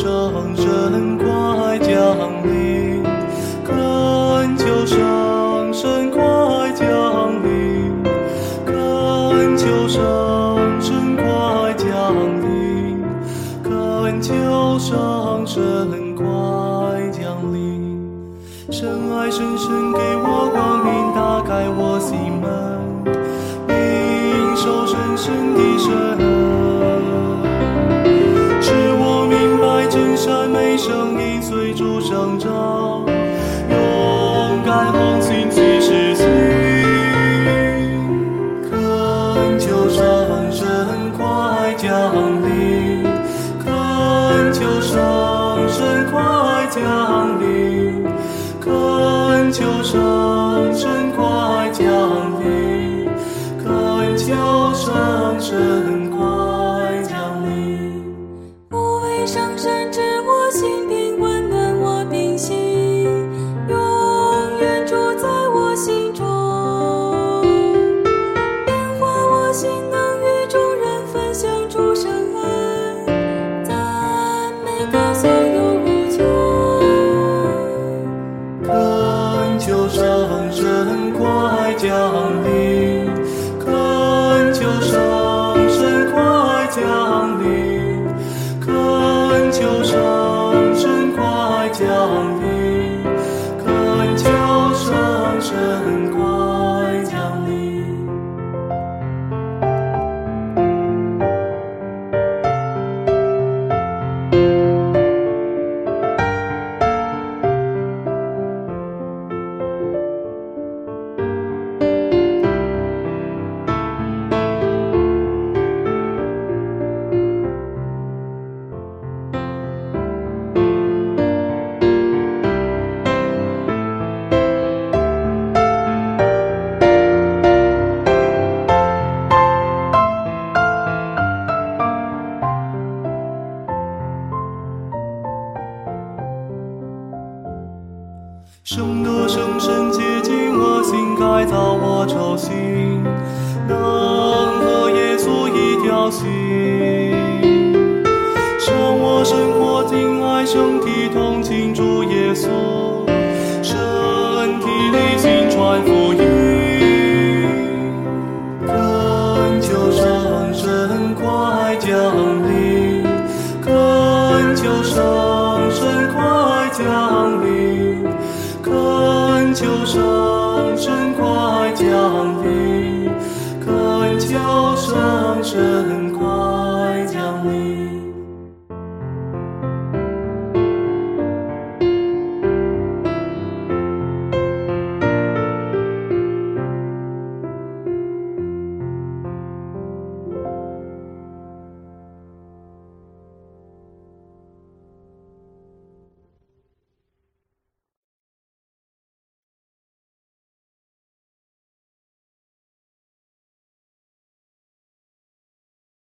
圣神快降临，恳求圣神快降临，恳求圣神快降临，恳求圣神快降临。神爱深深给我光明，打开我心门，领受深深的神，使我明白真善美声音随主生长，勇敢红心去实行。恳求圣神快降临，恳求圣神快降临，恳求圣神快降临，恳求圣神快降临。 无畏上神知我心病，温暖我病心，永远住在我心中，变化我心，能与众人分享主圣恩，赞美歌颂永无穷。 恳求圣神快降临，恳求圣神快降临，恳求圣神快降临，恳求圣神快降临。圣德圣神接近我心，改造我仇心，能和耶稣一条心，使我生活敬爱圣体，同情主耶稣，身体力行传福音。恳求圣神快降临，恳求圣神快降临，恳求圣神快降临，恳求圣神